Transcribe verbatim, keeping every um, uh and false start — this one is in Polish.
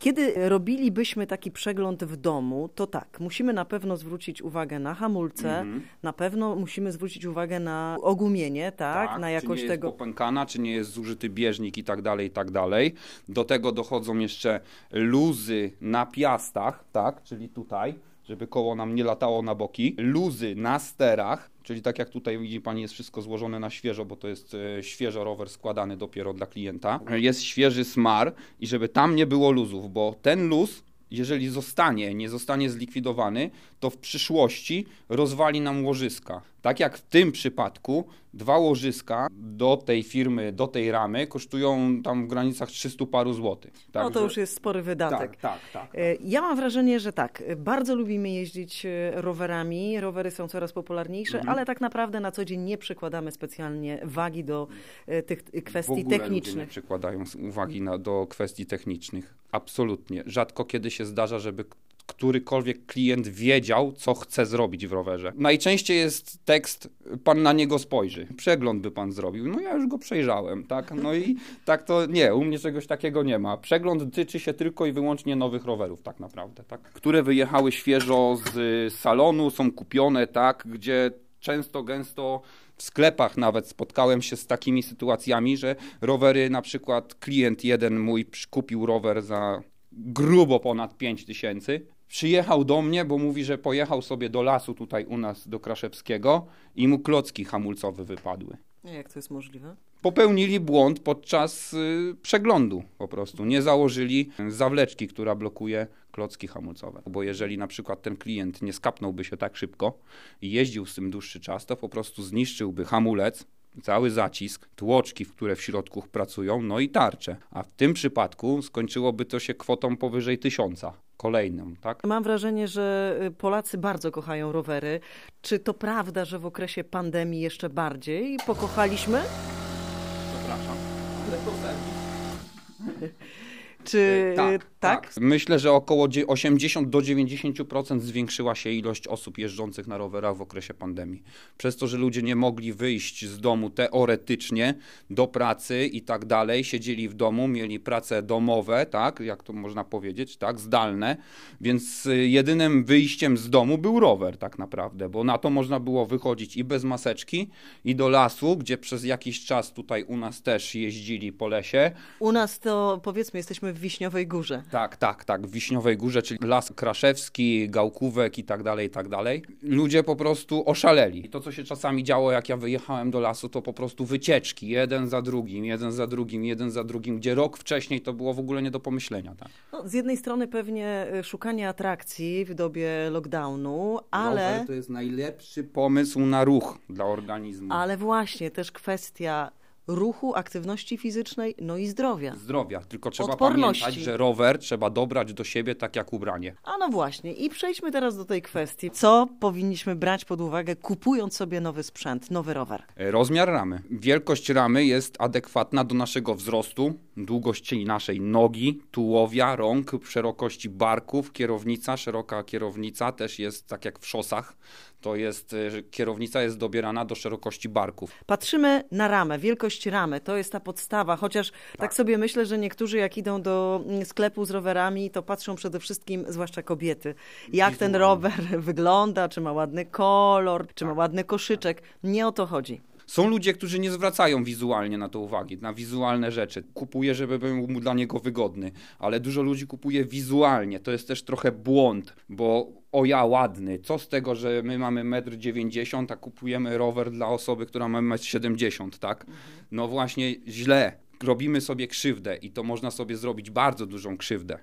Kiedy robilibyśmy taki przegląd w domu, to tak, musimy na pewno zwrócić uwagę na hamulce, mhm. na pewno musimy zwrócić uwagę na ogumienie, tak, tak na jakość czy nie tego. jest popękana, czy nie jest zużyty bieżnik i tak dalej, i tak dalej. Do tego dochodzą jeszcze luzy na piastach, tak, czyli tutaj, żeby koło nam nie latało na boki, luzy na sterach, czyli tak jak tutaj widzi Pani, jest wszystko złożone na świeżo, bo to jest e, świeżo rower składany dopiero dla klienta. Jest świeży smar i żeby tam nie było luzów, bo ten luz, jeżeli zostanie, nie zostanie zlikwidowany, to w przyszłości rozwali nam łożyska. Tak jak w tym przypadku dwa łożyska do tej firmy, do tej ramy kosztują tam w granicach trzystu paru złotych. Tak, no to że... już jest spory wydatek. Tak, tak, tak, tak. Ja mam wrażenie, że tak, bardzo lubimy jeździć rowerami, rowery są coraz popularniejsze, mhm. ale tak naprawdę na co dzień nie przykładamy specjalnie wagi do tych kwestii w ogóle technicznych. Ludzie nie przykładają uwagi na, do kwestii technicznych. Absolutnie. Rzadko kiedy się zdarza, żeby którykolwiek klient wiedział, co chce zrobić w rowerze. Najczęściej jest tekst, pan na niego spojrzy. Przegląd by pan zrobił. No ja już go przejrzałem, tak? No i tak to nie, u mnie czegoś takiego nie ma. Przegląd tyczy się tylko i wyłącznie nowych rowerów, tak naprawdę, tak? Które wyjechały świeżo z salonu, są kupione, tak? Gdzie często, gęsto w sklepach nawet spotkałem się z takimi sytuacjami, że rowery, na przykład klient jeden mój kupił rower za grubo ponad pięć tysięcy. Przyjechał do mnie, bo mówi, że pojechał sobie do lasu tutaj u nas, do Kraszewskiego i mu klocki hamulcowe wypadły. Jak to jest możliwe? Popełnili błąd podczas y, przeglądu po prostu. Nie założyli zawleczki, która blokuje klocki hamulcowe. Bo jeżeli na przykład ten klient nie skapnąłby się tak szybko i jeździł z tym dłuższy czas, to po prostu zniszczyłby hamulec, cały zacisk, tłoczki, w które w środku pracują, no i tarcze. A w tym przypadku skończyłoby to się kwotą powyżej tysiąca. Kolejną, tak? Mam wrażenie, że Polacy bardzo kochają rowery. Czy to prawda, że w okresie pandemii jeszcze bardziej pokochaliśmy? Przepraszam, ale to serwis. Czy tak, tak? tak? Myślę, że około osiemdziesiąt do dziewięćdziesięciu procent zwiększyła się ilość osób jeżdżących na rowerach w okresie pandemii. Przez to, że ludzie nie mogli wyjść z domu teoretycznie do pracy i tak dalej, siedzieli w domu, mieli prace domowe, tak, jak to można powiedzieć, tak, zdalne, więc jedynym wyjściem z domu był rower tak naprawdę, bo na to można było wychodzić i bez maseczki, i do lasu, gdzie przez jakiś czas tutaj u nas też jeździli po lesie. U nas to, powiedzmy, jesteśmy w Wiśniowej Górze. Tak, tak, tak, w Wiśniowej Górze, czyli Las Kraszewski, Gałkówek i tak dalej, i tak dalej. Ludzie po prostu oszaleli. I to, co się czasami działo, jak ja wyjechałem do lasu, to po prostu wycieczki, jeden za drugim, jeden za drugim, jeden za drugim, gdzie rok wcześniej to było w ogóle nie do pomyślenia. Tak? No, z jednej strony pewnie szukanie atrakcji w dobie lockdownu, ale... Rower to jest najlepszy pomysł na ruch dla organizmu. Ale właśnie, też kwestia ruchu, aktywności fizycznej, no i zdrowia. Zdrowia, tylko trzeba odporności. Pamiętać, że rower trzeba dobrać do siebie tak jak ubranie. A no właśnie i przejdźmy teraz do tej kwestii. Co powinniśmy brać pod uwagę, kupując sobie nowy sprzęt, nowy rower? Rozmiar ramy. Wielkość ramy jest adekwatna do naszego wzrostu, długości naszej nogi, tułowia, rąk, szerokości barków. Kierownica, szeroka kierownica też jest tak jak w szosach. To jest, kierownica jest dobierana do szerokości barków. Patrzymy na ramę, wielkość ramy, to jest ta podstawa, chociaż tak. tak sobie myślę, że niektórzy jak idą do sklepu z rowerami, to patrzą przede wszystkim, zwłaszcza kobiety, jak ten rower wygląda, czy ma ładny kolor, czy ma ładny koszyczek. Nie o to chodzi. Są ludzie, którzy nie zwracają wizualnie na to uwagi, na wizualne rzeczy. Kupuje, żeby był dla niego wygodny, ale dużo ludzi kupuje wizualnie. To jest też trochę błąd, bo o ja ładny, co z tego, że my mamy metr dziewięćdziesiąt, a kupujemy rower dla osoby, która ma metr siedemdziesiąt, tak? No właśnie źle. Robimy sobie krzywdę i to można sobie zrobić bardzo dużą krzywdę.